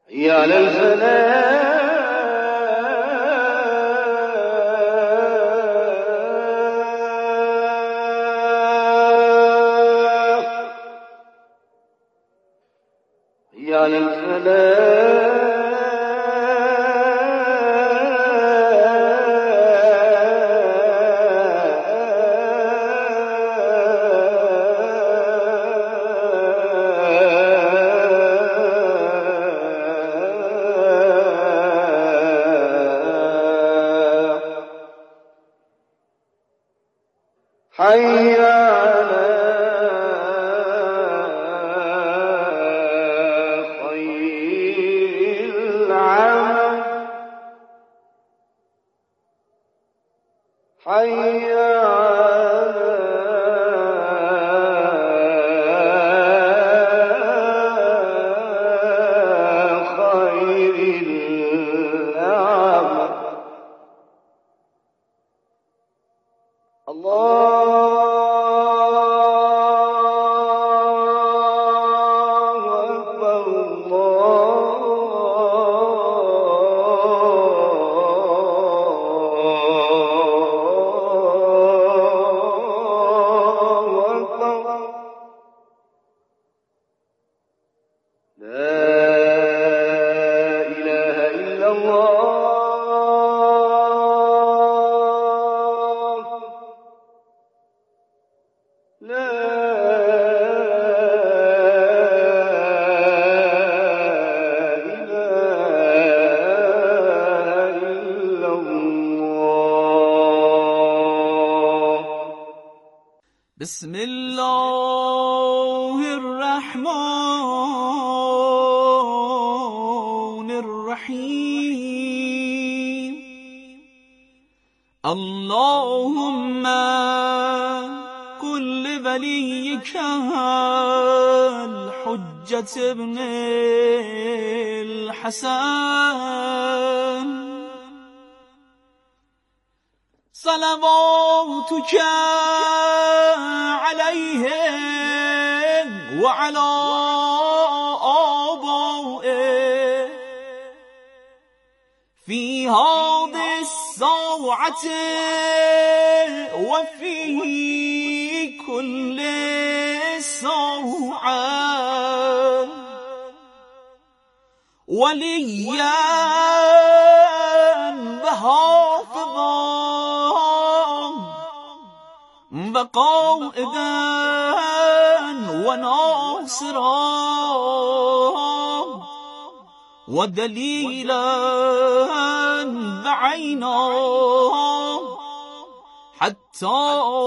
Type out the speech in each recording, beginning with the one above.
يا للفلاح يا للفلاح حي على خير العمل حي على خير العمل بسم الله الرحمن الرحيم اللهم كل وليك الحجة ابن الحسن صلواتك عليه وعلى آبائه في هذه الساعة وفي كل ساعة وليا وحافظا وقائدا وناصرا ودليلا وعينا حتى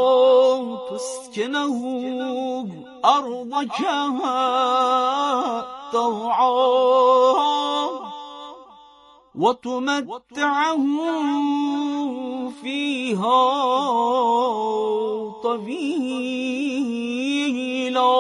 تسكنه أرضك طوعا وتمتعه فيها طويلا.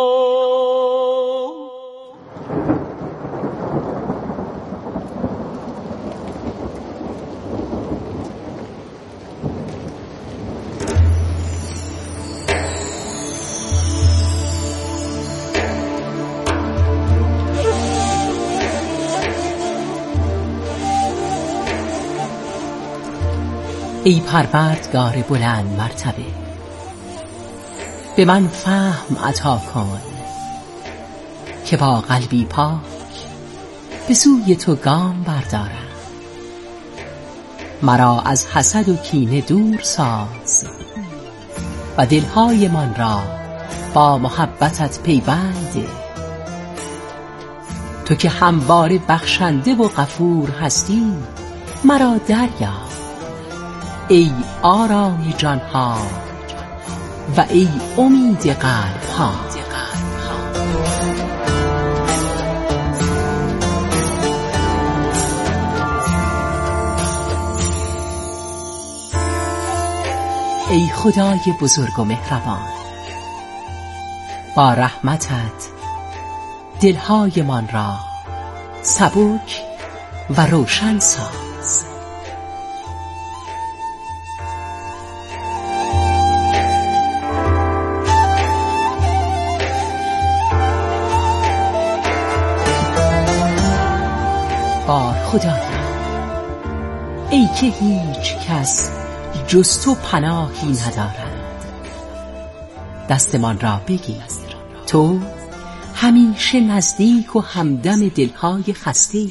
ای پروردگار بلند مرتبه، به من فهم عطا کن که با قلبی پاک به سوی تو گام بردارم. مرا از حسد و کینه دور ساز و دلهای من را با محبتت پیوند ده. تو که همواره بخشنده و غفور هستی، مرا دریاب ای آرای جانها و ای امید قلبها. ای خدای بزرگ و مهربان، با رحمتت دلهای من را سبک و روشن ساز. نگهدار خدایا، ای که هیچ کس جز تو پناهی ندارد، دستمان را بگیر، تو همیشه نزدیک و همدم دلهای خسته.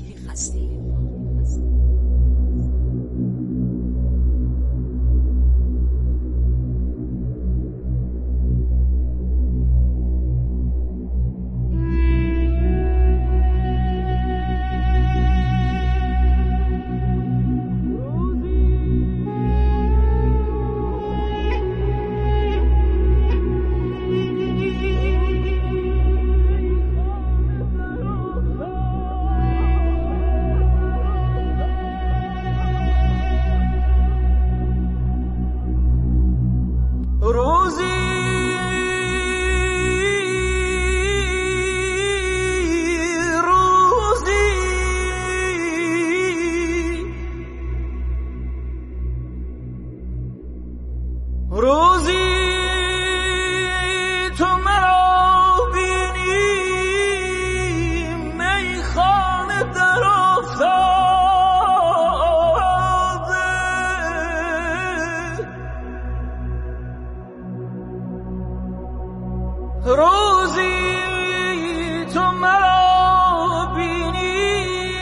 روزی تو مرا بینی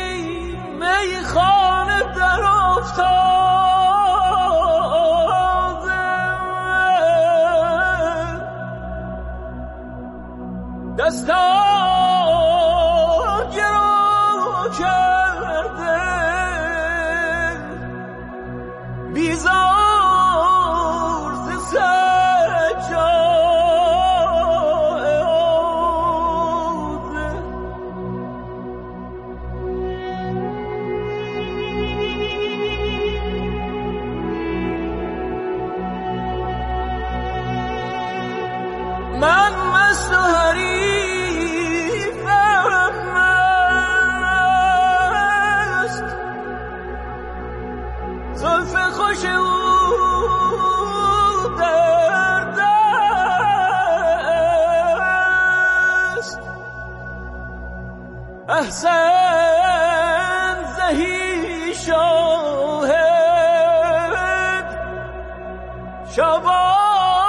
میخانه در افتاده، دستا گرو کرده بیزار ز سجاده. من مست و حریفم مست، زلف خوش او در دست، احسن زهی شاهد شبان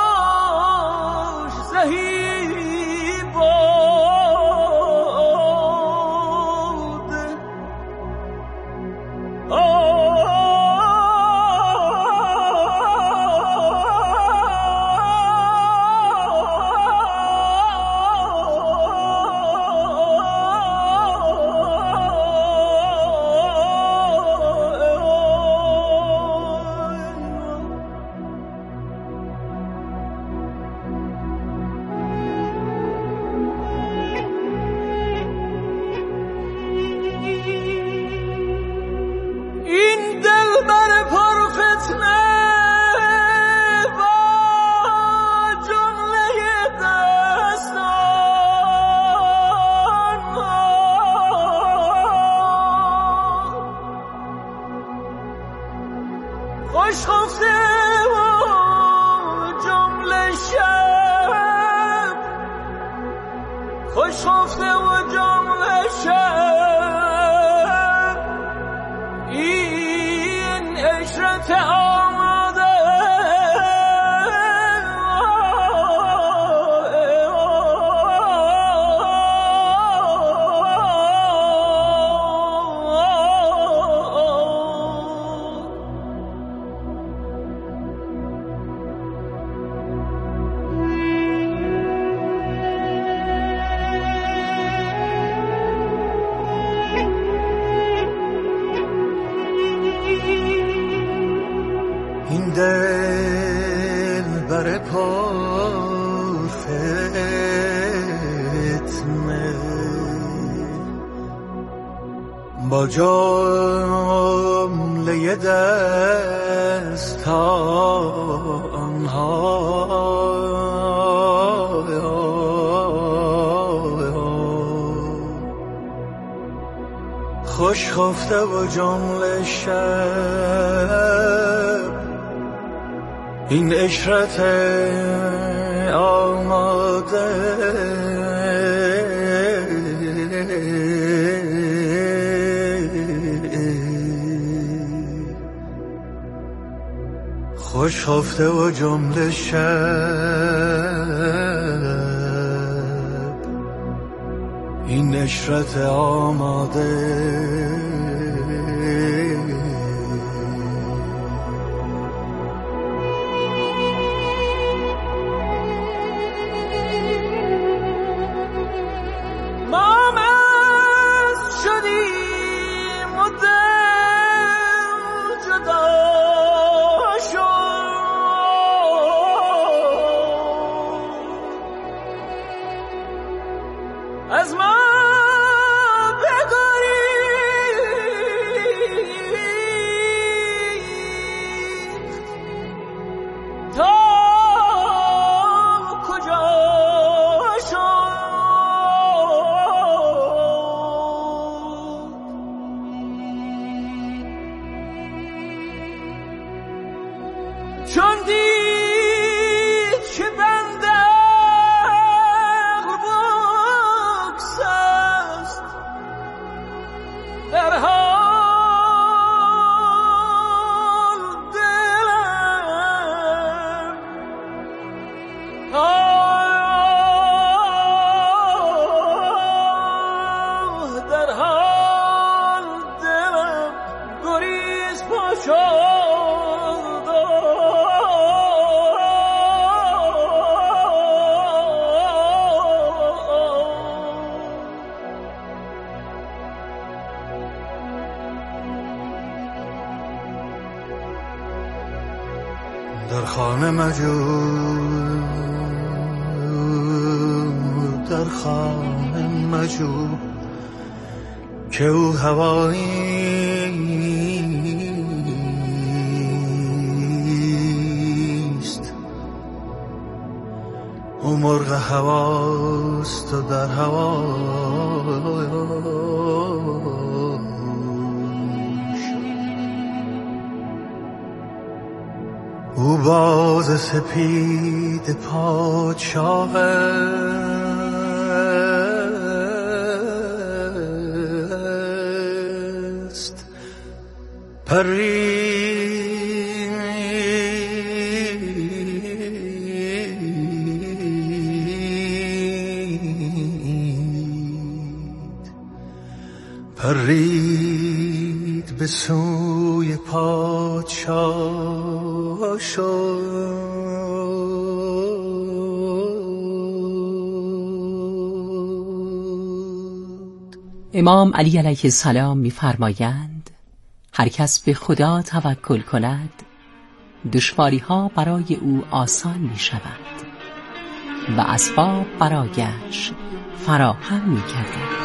خوش خفته و جمله شب، خوش خفته و جمله شب، این عشرت آماده دل بر پر فتنه با جمله دستانها خوش خفته و جمله شب، این عشرت آماده خوش خفته و جمله شب این عشرت آماده از ما بگریز تا کجا شد چون دید که بنده در حال دلم در حال دلم گریز پا شد در خانه مجو در خانه مجو که او هواییست او مرغ هواست و در هوا او باز سپید پادشاه است پرید به سوی پادشاه شد. امام علی علیه السلام می‌فرمایند هر کس به خدا توکل کند دشواری‌ها برای او آسان می‌شود و اسباب برایش فراهم می‌گردد.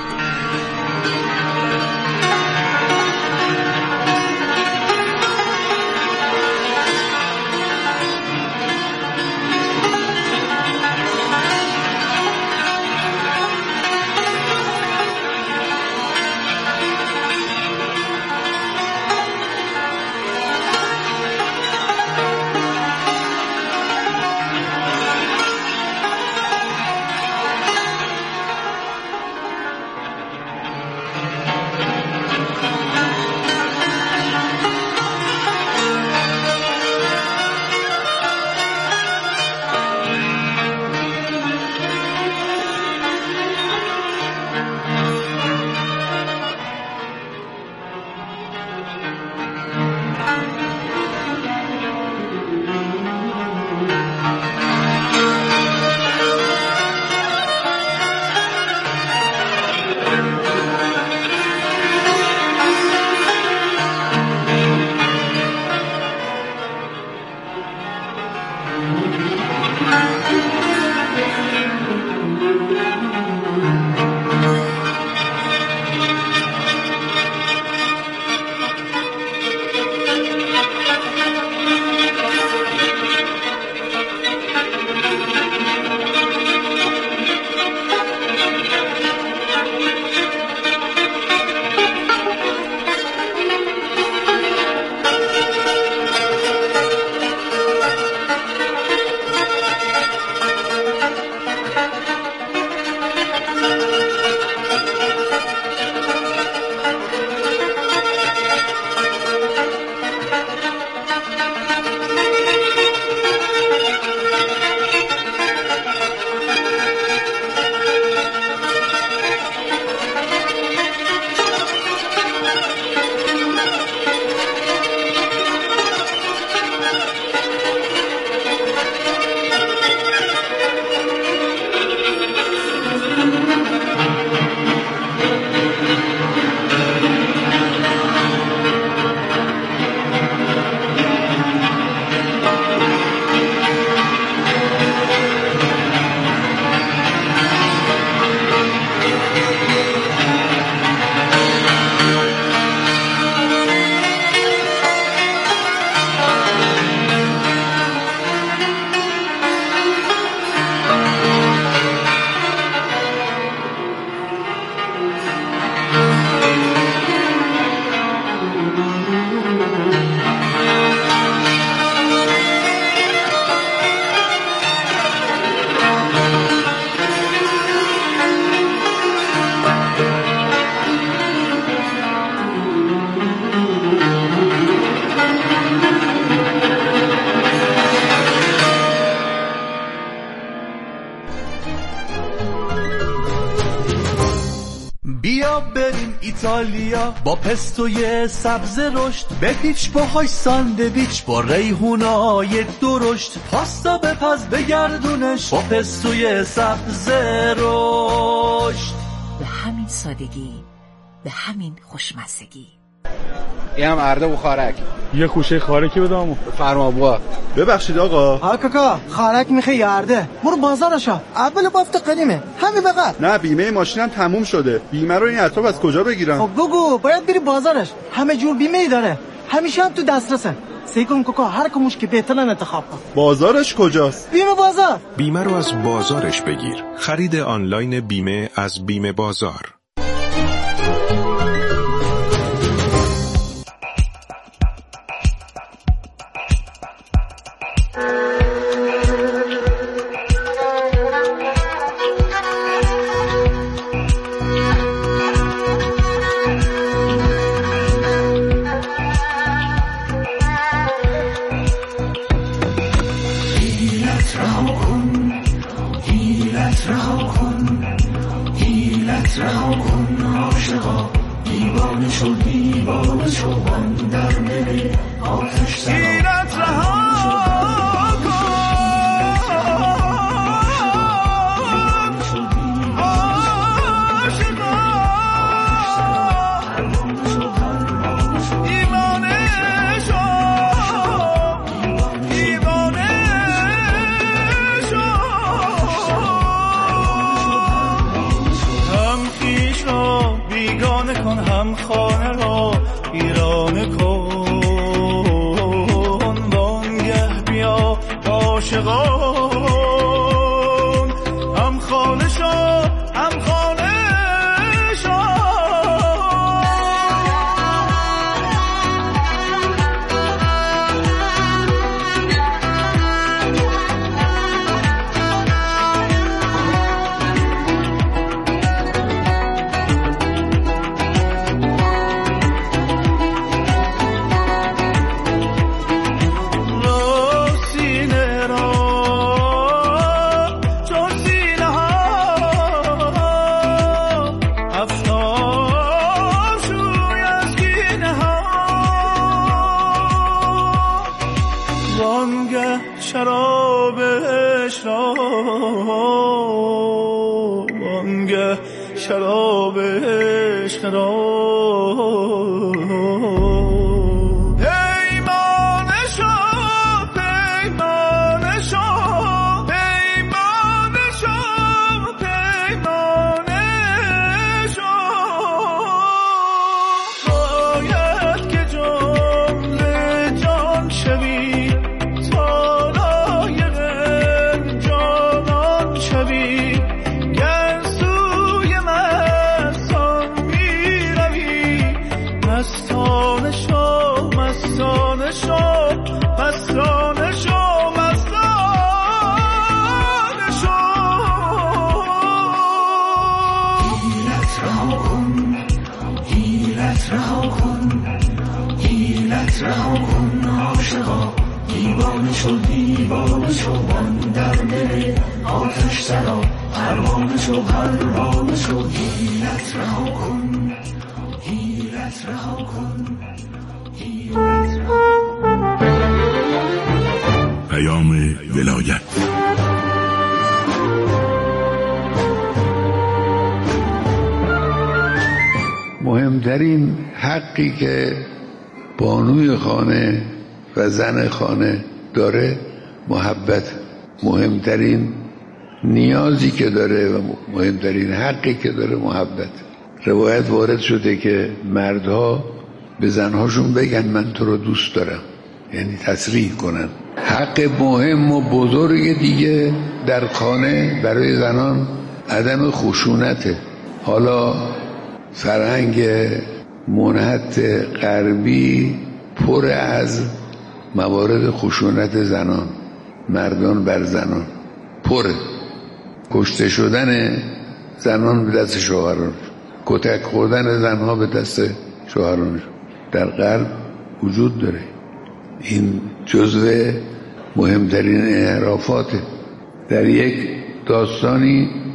ایتالیا با پستوی سبز رشد، به پیچ پاهای ساندویچ با ریحونای درشت، پاستا بپز بگردونش با پستوی سبز رشد. به همین سادگی، به همین خوشمزگی. اینم ارده و خارک. یه خوشه خارکی بدم. فرمابوا. ببخشید آقا. ها کاکا، خارک میخوای یا ارده؟ برو بازارشا. اول بافت قدیمه. همین بقر. نه بیمه ماشینم تموم شده. بیمه رو این اطراف از کجا بگیرم؟ خب گوگو، باید بری بازارش. همه جور بیمه ای داره. همیشه هم تو دسترسه. سیکن کوکا هر کموش که بهترن انتخاب کن. بازارش کجاست؟ بیمه بازار. بیمه رو از بازارش بگیر. خرید آنلاین بیمه از بیمه بازار. پیام ولایت. مهمترین حقی که بانوی خانه و زن خانه داره محبت، مهمترین نیازی که داره و مهمترین حقی که داره محبت. روایت وارد شده که مردها به زنهاشون بگن من تو رو دوست دارم، یعنی تصریح کنن. حق مهم و بزرگ دیگه در خانه برای زنان عدم خشونته. حالا فرهنگ منحط غربی پر از موارد خشونت زنان، مردان بر زنان پره. کشته شدن زنان به دست شوهران، کتک خوردن زنها به دست شوهران در غرب وجود داره. این جزو مهمترین انحرافاته. در یک داستانی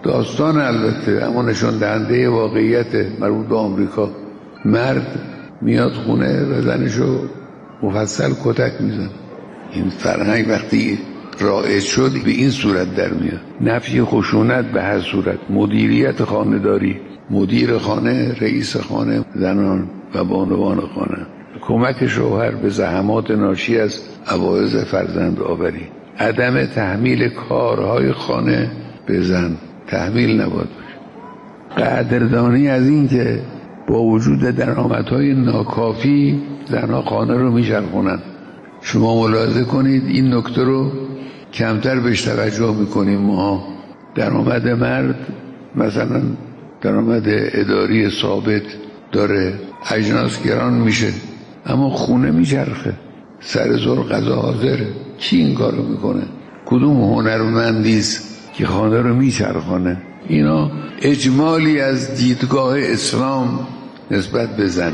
داستان البته، اما نشان دهنده واقعیت مربوط به آمریکا. مرد میاد خونه و زنشو مفصل کتک میزن. این فرهنگ وقتی رایج شد به این صورت در میاد، نفی خشونت به هر صورت، مدیریت خانه‌داری، مدیر خانه، رئیس خانه، زنان و بانوان خانه، کمک شوهر به زحمات ناشی از عوارض فرزند آوری، عدم تحمیل کارهای خانه به زن، تحمیل نباید باشه، قدردانی از این که با وجود درآمدهای ناکافی زنها خانه رو میچرخونن. شما ملاحظه کنید این نکته رو کمتر بهش توجه میکنیم ما. درآمد مرد مثلا درآمد اداری ثابت داره، اجناس گران میشه، اما خونه میچرخه، سر ظهر غذا حاضره. کی این کارو میکنه؟ کدوم هنرمندیست که خانه رو میچرخونه؟ اینا اجمالی از دیدگاه اسلام نسبت به زن.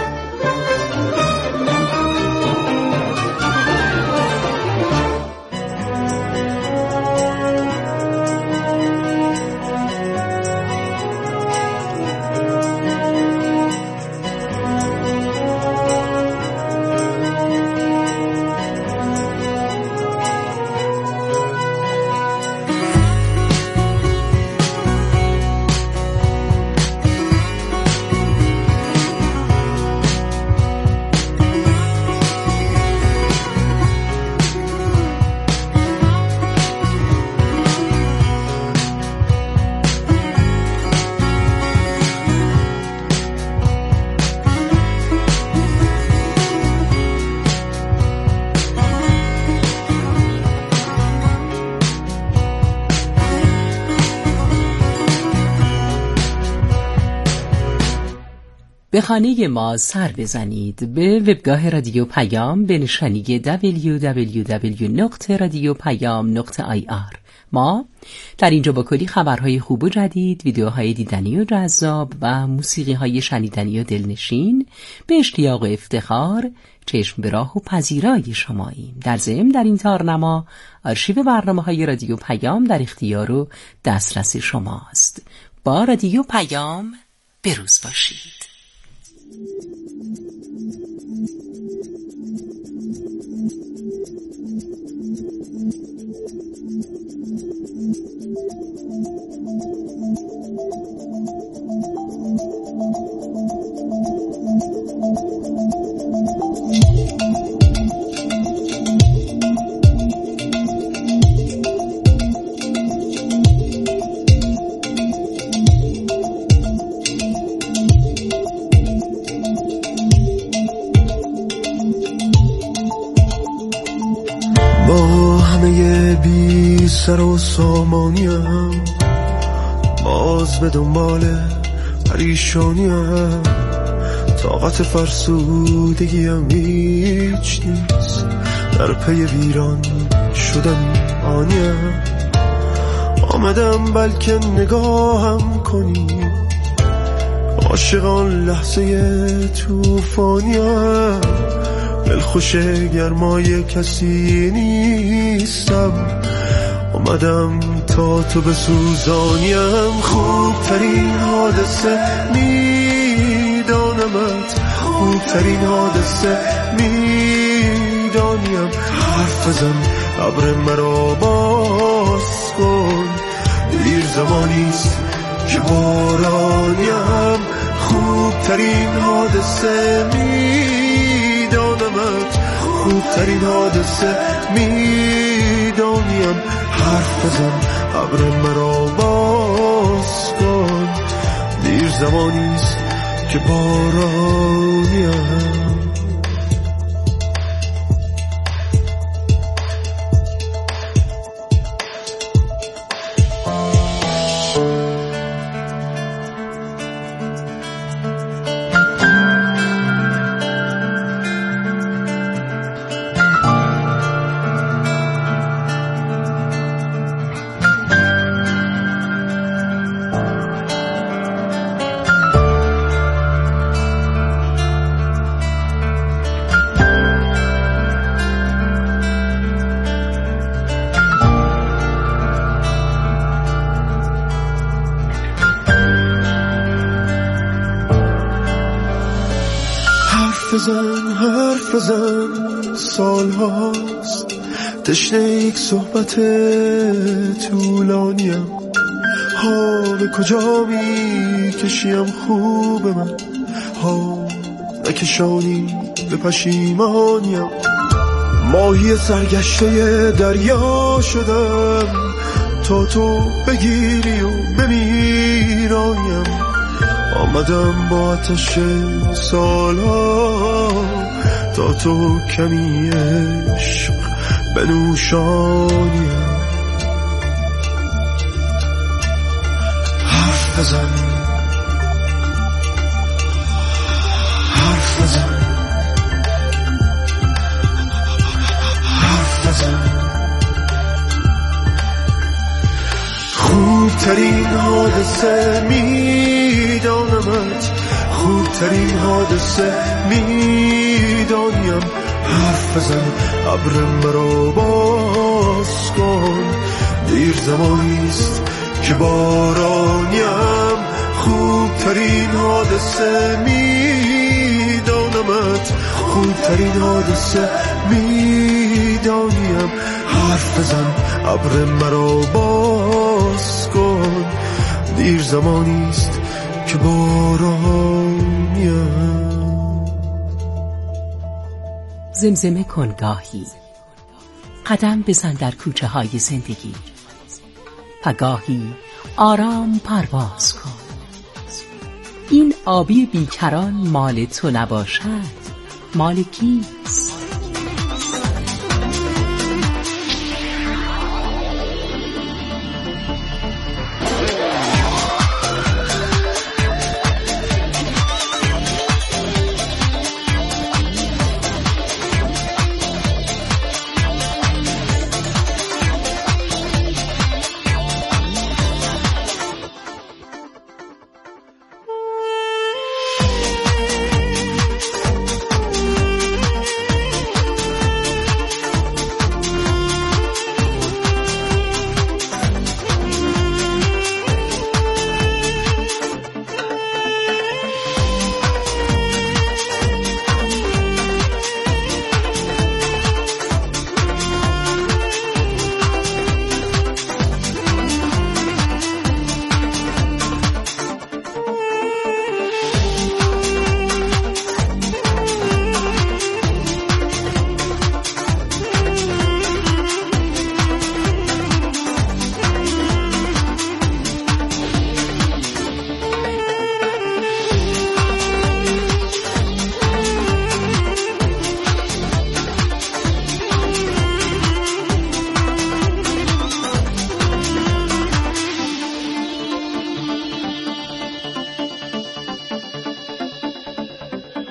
به خانه ما سر بزنید، به وبگاه رادیو پیام به نشانی www.radiopayam.ir. ما در اینجا با کلی خبرهای خوب و جدید، ویدیوهای دیدنی و جذاب و موسیقی‌های شنیدنی و دلنشین به اشتیاق و افتخار چشم به راه و پذیرای شماییم. در ضمن در این تارنما آرشیو برنامه‌های رادیو پیام در اختیار و دسترس شماست. با رادیو پیام بروز باشید. سر و سامانیم باز به دنبال پریشانیم، طاقت فرسودگیم هیچ نیست، در پی ویران شدن آنیم. آمدم بلکه نگاهم کنی، عاشقان لحظه توفانیم، دلخوش گرمای کسی نیستم، اومدم تا تو بسوزانیم. خوبترین حادثه میدانمت، خوبترین حادثه میدانیم، حرف بزن ابر مرا باز کن، دیر زمانیست که بارانیم. خوبترین حادثه میدانمت، خوبترین حادثه میدانیم، حرف بزن ابر مرا باز کن، دیر زمانیست که بارانیم. حرف بزن سال هاست تشنه یک صحبت طولانیم ها به کجا می کشیم خوب من ها نکشانی به پشیمانیم ماهی سرگشته دریا شدم تا تو بگیری و بمیرایم آمدم با آتش سالها تا تو کمی عشق بنوشانیم حرف بزن حرف بزن حرف بزن خوبترین حادثه میدانمت خوبترین حادثه میدانیم حرف بزن ابر مرا باز کن دیر زمانیست که بارانیم خوبترین حادثه میدانمت خوبترین حادثه میدانیم حرف بزن ابر مرا باز کن دیر زمانیست که بارانیم زمزمه کن گاهی قدم بزن در کوچه های زندگی پگاهی آرام پرواز کن این آبی بیکران مال تو نباشد مال کیست